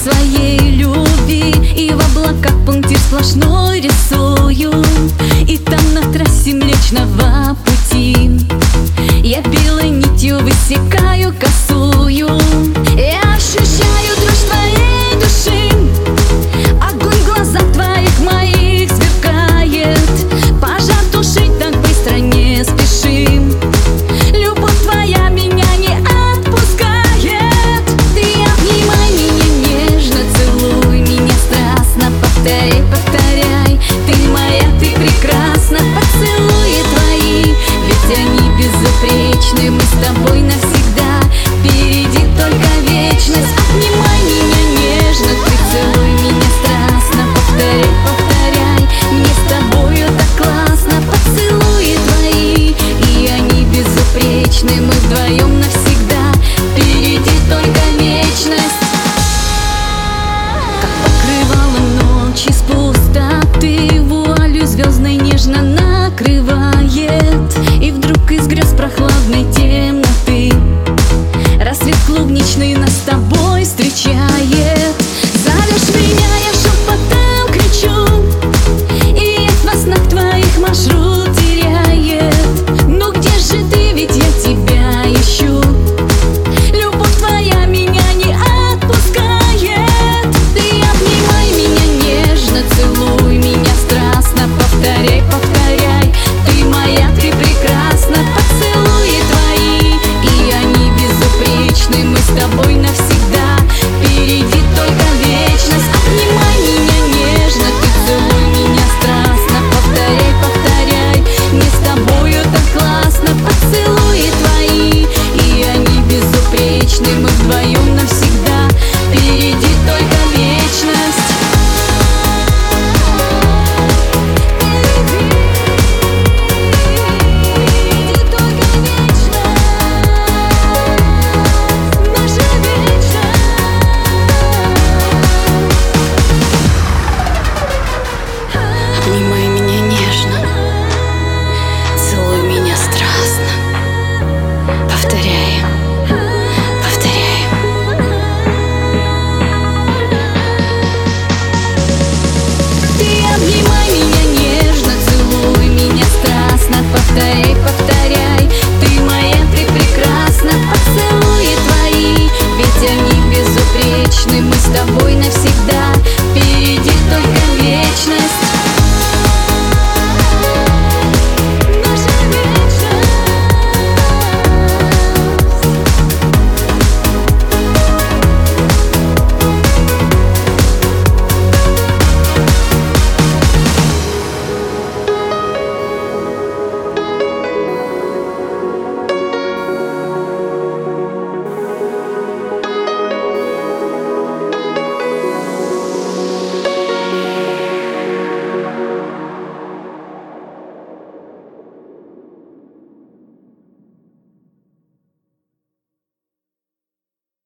своей любви, и в облаках пунктир сплошной рисую. И там на трассе Млечного Пути я белой нитью высекаю косую. Я ощущаю дрожь твоей души, огонь в глазах твоих моих сверкает. Пожар тушить так быстро не спешим, любовь твоя меня не отпускает. Ты обнимай меня нежно, целуй меня страстно, повторяй, повторяй, ты моя, ты прекрасна. Поцелуи твои, ведь они безупречны, мы с тобой навсегда, впереди только вечность. Обнимай меня нежно, ты целуй меня страстно, повторяй, повторяй, мне с тобою так классно. Поцелуи твои, и они безупречны, мы вдвоем навсегда.